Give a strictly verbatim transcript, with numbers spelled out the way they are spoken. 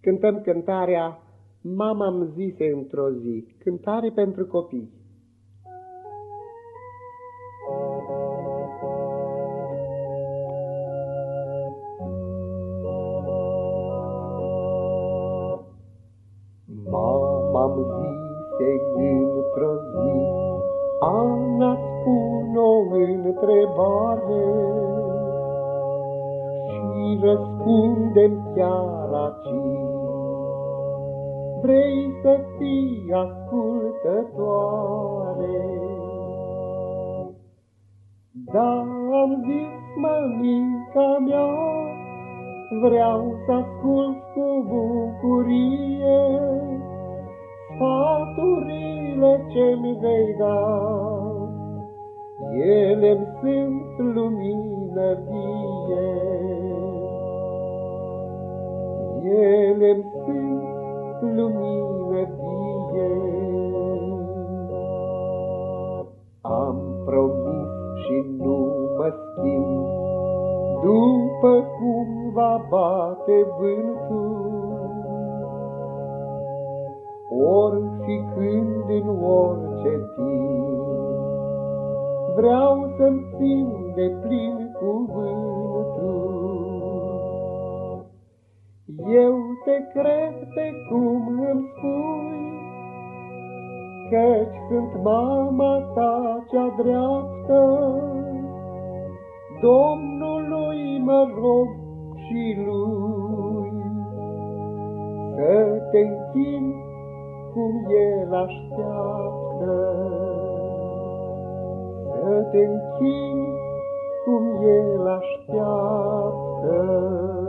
cântăm cântarea Mama-mi zise într-o zi, cântare pentru copii. Mama-mi zise într-o zi, Ana, spun o întrebare și răspundem chiar aici. Vrei să fii ascultătoare? Da, am zis, mămica mea, vreau să ascult cu bucurie sfaturile ce-mi vei da. Ele-mi sunt lumină vie, ele-mi sunt lumină vie. Am promis și nu mă schimb, după cum va bate vântul, ori fi când în orice timp, vreau să-mi țin de plin cuvântul. Eu te cred pe cum îmi spui, căci sunt mama ta cea dreaptă. Domnului mă rog și lui să te închini cum El așteaptă, să te închini cum El așteaptă.